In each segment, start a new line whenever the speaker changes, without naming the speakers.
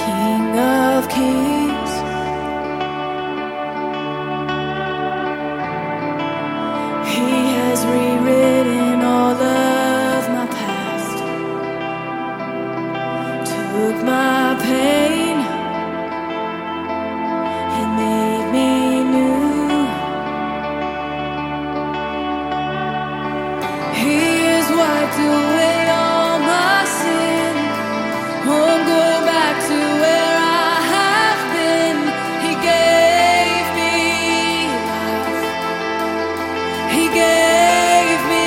King of Kings, He has rewritten all of my past, took my pain and made me new. He has wiped away all my sin, won't go back to where I have been. He gave me life, He gave me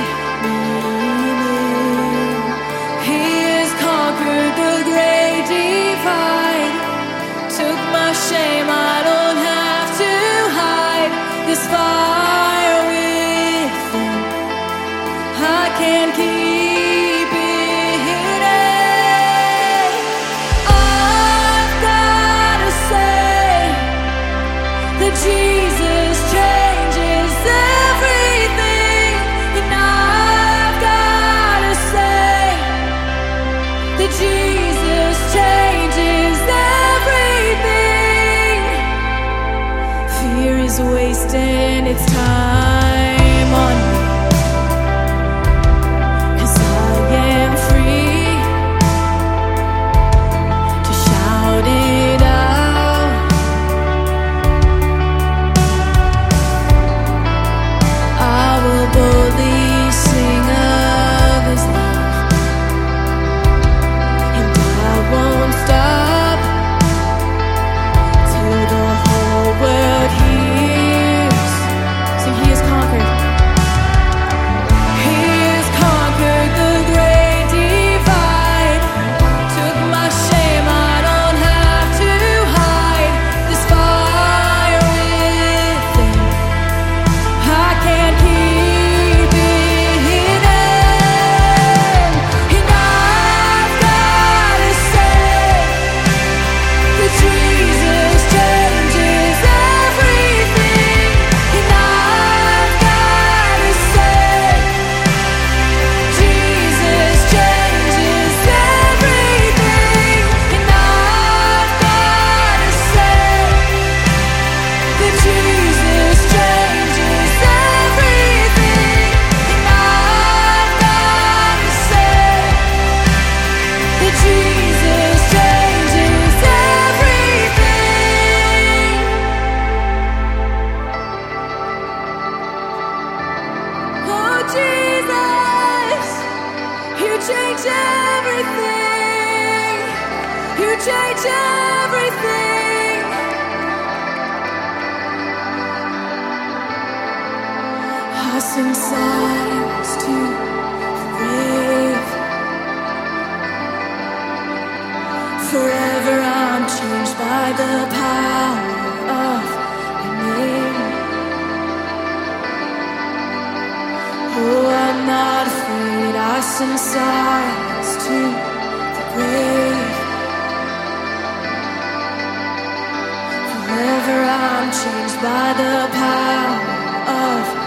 meaning. He has conquered the great divide, took my shame, I don't have to hide. This fire within, I can't keep it hidden. I've gotta say that Jesus changes everything, and I've gotta say that Jesus changes everything. Fear is wasting its time on me, 'cause I am free to shout it out. I will boldly sing of His love, and I won't stop till the whole world hears. Sing, He has conquered. He has conquered the great divide, took my shame, I don't have to hide. This fire within, I can't keep it hidden. And I've gotta say that Jesus changes everything. And I've gotta say Jesus changes everything. And I've gotta say that Jesus changes everything. And I've gotta say that Jesus changes everything. Oh Jesus, You change everything. You change everything. I sing silence to the grave. Forever I'm changed by the power of Your name. Oh, I'm not afraid. I sing silence to the grave. Forever I'm changed by the power of